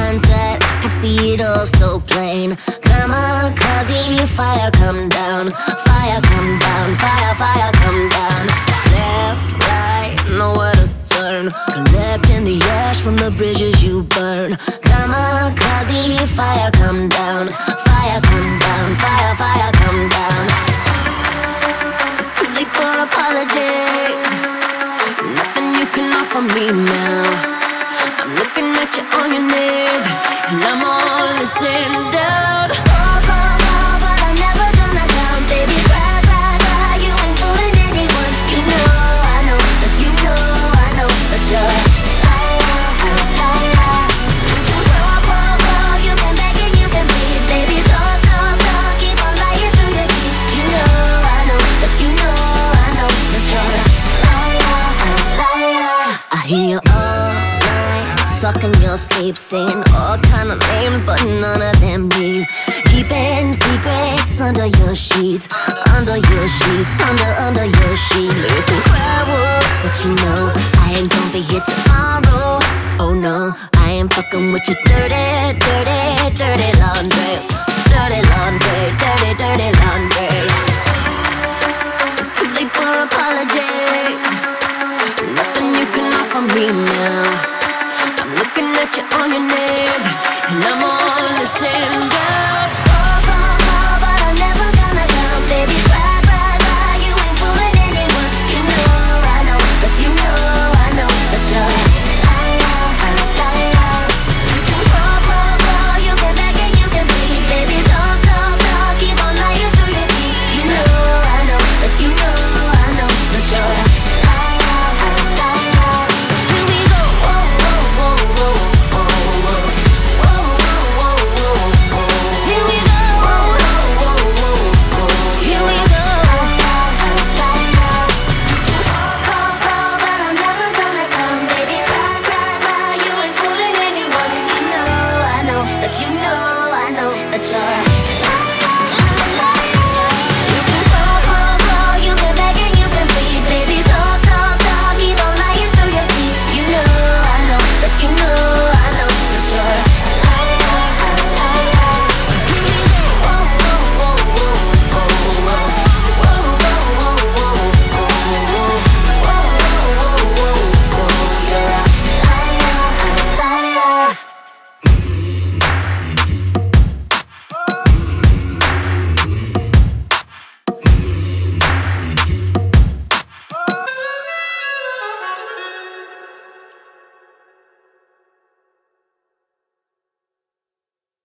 sunset, can see it all so plain. Kamikaze, fire come down, fire come down, fire, fire come down. Left, right, nowhere to turn, collecting the ash from the bridges you burn. Kamikaze, fire come down, fire come down, fire, fire come down. It's too late for apologies, nothing you can offer me now. I'm looking at you on your knees, and I'm all listening down. Call, call, call, but I'm never gonna down, baby. Cry, cry, cry, you ain't fooling anyone. You know, I know that you know, I know that you're liar, liar. You can crawl, crawl, crawl, you can beg and you can plead, baby. Talk, talk, talk, keep on lying through your teeth. You know, I know that you know, I know that you're liar, liar. I hear you all sucking your sleep, saying all kind of names, but none of them me. Keeping secrets under your sheets, under your sheets, under your sheets. You can cry wolf, but you know I ain't gonna be here tomorrow. Oh no, I ain't fucking with your dirty, dirty, dirty laundry, dirty laundry, dirty, dirty laundry. It's too late for apologies, nothing you can offer me now. I'm looking at you on your neck.